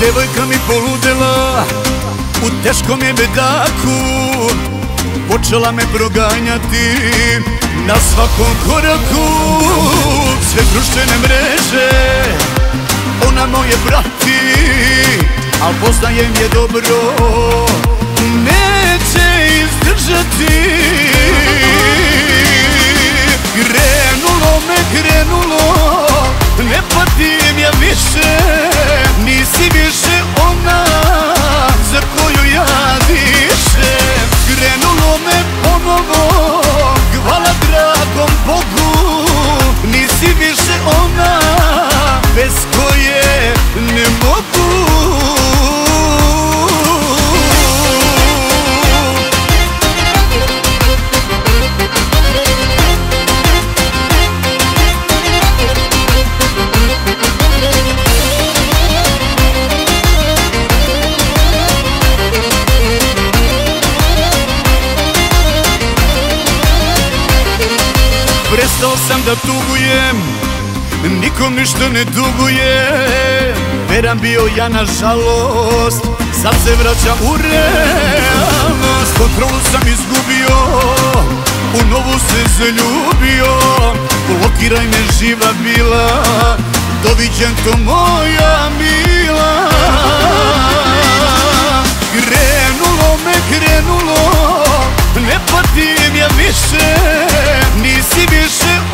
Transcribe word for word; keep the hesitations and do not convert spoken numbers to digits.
devojka mi poludela u teškom je bedaku, počela me proganjati na svakom koraku. Sve društvene mreže ona moje prati, al poznajem je dobro, neće izdržati. Krenulo me, krenulo, ne patim ja više, nisi više ona za koju ja dišem. Krenulo me ponovo, hvala dragom Bogu, nisi više ona bez koje ne mogu. Prestao sam da tugujem, nikom ništa ne dugujem. Veran bio ja na žalost, sad se vraćam u realnost. Kontrolu sam izgubio, u novu se zaljubio. Blokiraj me živa bila, doviđenko moja mila. Krenulo me, krenulo, ne patim ja više, nisi više